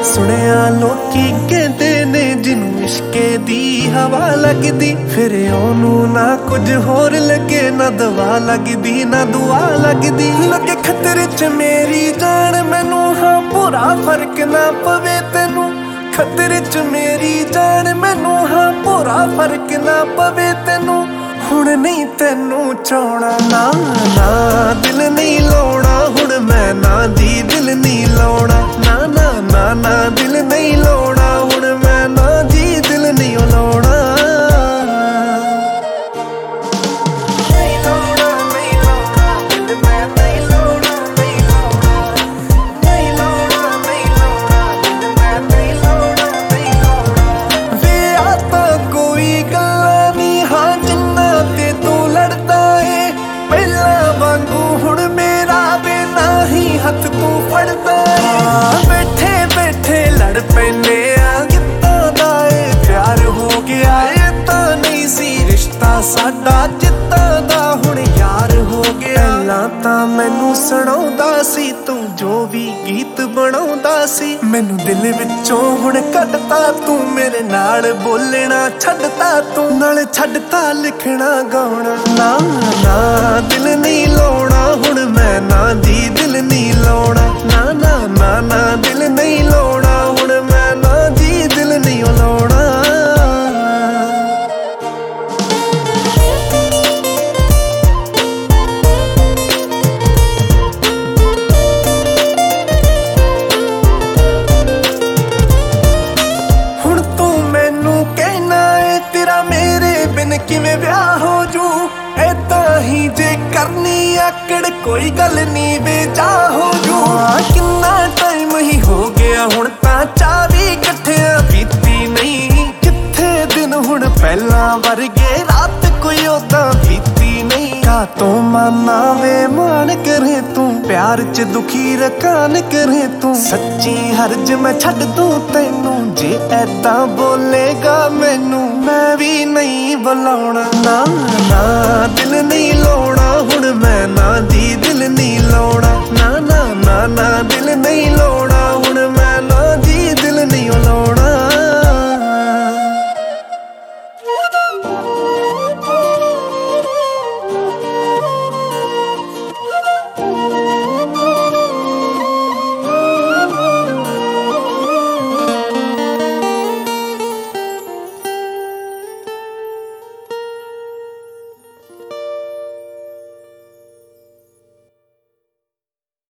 ਸੁਣਿਆ ਲੋਕੀ ਕਹਿੰਦੇ ਨੇ ਜਿਹਨੂੰ ਇਸ਼ਕੇ ਦੀ ਹਵਾ ਲੱਗਦੀ, ਫਿਰ ਉਹਨੂੰ ਨਾ ਕੁਝ ਹੋਰ ਲੱਗੇ, ਨਾ ਦਵਾ ਲੱਗਦੀ ਨਾ ਦੁਆ ਲੱਗਦੀ। ਲੱਗੇ ਖਤਰੇ 'ਚ ਮੇਰੀ ਜਾਨ ਮੈਨੂੰ, ਹਾਂ ਭੋਰਾ ਫਰਕ ਨਾ ਪਵੇ ਤੈਨੂੰ। ਖਤਰੇ 'ਚ ਮੇਰੀ ਜਾਨ ਮੈਨੂੰ, ਹਾਂ ਭੋਰਾ ਫਰਕ ਨਾ ਪਵੇ ਤੈਨੂੰ। ਹੁਣ ਨਹੀਂ ਤੈਨੂੰ ਚਾਹਣਾ, ਨਾ ਨਾ ਦਿਲ ਨਹੀਂ ਲਾਉਣਾ ਹੁਣ ਮੈਂ, ਨਾ ਜੀ ਦਿਲ ਨਹੀਂ ਲਾਉਣਾ, ਨਾ ਨਾ ਨਾ ਨਾ ਦਿਲ ਨਹੀਂ ਲਾਉਣਾ ਹੁਣ ਮੈਂ, ਨਾ ਜੀ ਦਿਲ ਨਹੀਂ ਲਾਉਣਾ। ਹੱਥ ਤੂੰ ਫੜਦਾ ਏ, ਬੈਠੇ ਬੈਠੇ ਲੜ ਪੈਨੇ ਆ ਕਿੱਦਾਂ ਦਾ ਏ ਪਿਆਰ ਹੋ ਗਿਆ। ਇਹ ਤਾਂ ਨਹੀਂ ਸੀ ਰਿਸ਼ਤਾ ਸਾਡਾ ਜਿੱਦਾਂ ਦਾ ਹੁਣ ਯਾਰ ਹੋ ਗਿਆ। ਪਹਿਲਾਂ ਤਾਂ ਮੈਨੂੰ ਸੁਣਾਉਂਦਾ ਸੀ ਤੂੰ ਜੋ ਵੀ ਗੀਤ ਬਣਾਉਂਦਾ ਸੀ, ਮੈਨੂੰ ਦਿਲ ਵਿੱਚੋਂ ਹੁਣ ਕੱਢਤਾ ਤੂੰ, ਮੇਰੇ ਨਾਲ ਬੋਲਣਾ ਛੱਡਤਾ ਤੂੰ, ਨਾਲ ਛੱਡਤਾ ਲਿਖਣਾ ਗਾਉਣਾ। ਨਾ ਨਾ ਦਿਲ ਨਹੀਂ ਲਾਉਣਾ ਹੁਣ ਮੈਂ, ਨਾ ਜੀ ਦਿਲ ਨਹੀਂ ਲਾਉਣਾ, ਨਾ ਨਾ ਨਾ ਨਾ ਦਿਲ ਨਹੀਂ ਲਾਉਣਾ ਹੁਣ ਮੈਂ, ਨਾ ਜੀ ਦਿਲ ਨਹੀਂ ਲਾਉਣਾ। ਹੁਣ ਤੂੰ ਮੈਨੂੰ ਕਹਿਣਾ ਏ ਤੇਰਾ ਮੇਰੇ ਬਿਨ ਕਿਵੇਂ ਵਿਆਹ ਹੋ ਜੂ, ਏਦਾਂ ਹੀ ਜੇ ਕਰਨੀ ਆਕੜ ਕੋਈ ਗੱਲ ਨਹੀਂ ਵੇ ਜਾ ਹੋ ਜੂ। ਕਿੰਨਾ ਟਾਈਮ ਹੀ ਹੋ ਗਿਆ ਹੁਣ ਤਾਂ ਚਾਹ ਵੀ ਇਕੱਠਿਆਂ ਪੀਤੀ ਨਹੀਂ, ਕਿੱਥੇ ਦਿਨ ਹੁਣ ਪਹਿਲਾਂ ਵਰਗੇ ਰਾਤ ਕੋਈ ਓਦਾਂ ਬੀਤੀ ਨਹੀਂ। ਕਾਤੋਂ ਮਾਨਾ ਵੇ ਮਾਣ ਕਰੇ ਤੂੰ, ਪਿਆਰ 'ਚ ਦੁਖੀ ਰਕਾਨ ਕਰੇ ਤੂੰ, ਸੱਚੀ ਹਰਜ ਮੈਂ ਛੱਡ ਦੂੰ ਤੈਨੂੰ ਜੇ ਐਦਾਂ ਬੋਲੇਗਾ ਮੈਨੂੰ, ਮੈਂ ਵੀ ਨਹੀਂ ਬੁਲਾਉਣਾ। ਨਾ ਨਾ ਦਿਲ ਨਹੀਂ ਲਾਉਣਾ ਹੁਣ ਮੈਂ, ਨਾ ਜੀ ਦਿਲ ਨਹੀਂ ਲਾਉਣਾ, ਨਾ ਨਾ ਨਾ ਨਾ ਦਿਲ ਨਹੀਂ ਲਾਉਣਾ।